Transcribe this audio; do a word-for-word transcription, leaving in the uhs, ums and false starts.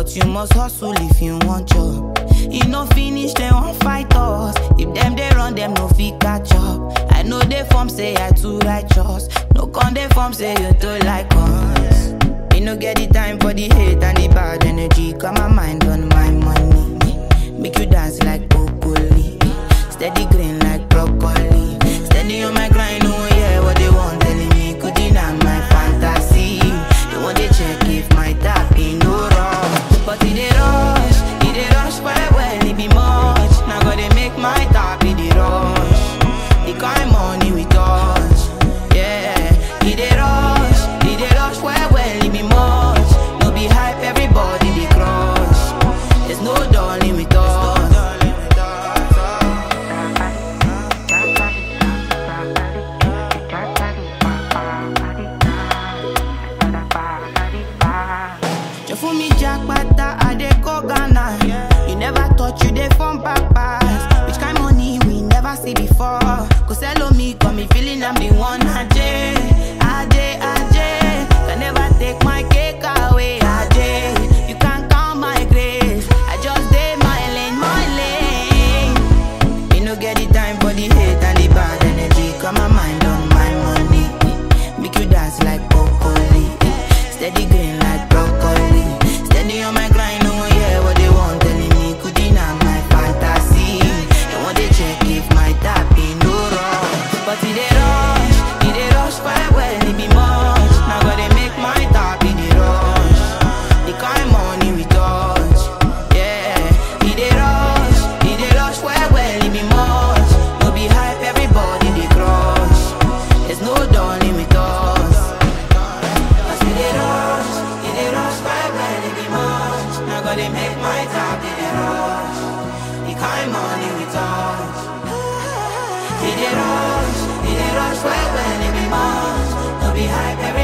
but you must hustle if you want job. You no finish, they won't fight us. If them they run, them no fit catch up. I know they form say I too righteous. No con they form say you too like us. You no get the time for the hate and the bad energy. Got my mind on my money. Make you dance like broccoli. Steady green like broccoli. Steady on my grind, oh yeah, what they want telling me. Could deny my fantasy. They want to check if my tap ain't no wrong. But it they rush, it they rush well, well, it be much. Now gotta make my tap, it they rush. The kind money we touch, yeah. It they rush, it they rush well, well, it be much. No be hype, everybody they crush. There's no darling with us. For me, Jack Bata, I dey go Ghana. You never thought you dey from papas. Which kind money we never see before? Cause hello me, got me feeling I'm the one. Ajay, Ajay, Ajay. Can never take my cake away. Ajay, you can't count my grace. I just did my lane, my lane. You no get the time for the hate and the bad energy. Got my mind on my money. Make you dance like broccoli. Steady green like broccoli. Steady on my grind, oh yeah, what they want telling me. Could deny my fantasy. They want to check if my tap ain't no wrong. But it they rush, it they rush quite well, it be much. Now gotta make my tap, it they rush. The kind money we touch, yeah. It they rush, it they rush quite well, it be much. No be hype, everybody they crush. There's no darling with us. Cause it they rush, it they rush quite well, it be much. Now gotta make my tap, it they rush. The kind money we touch. It they rush, it they rush quite well, it be much. No be hype, everybody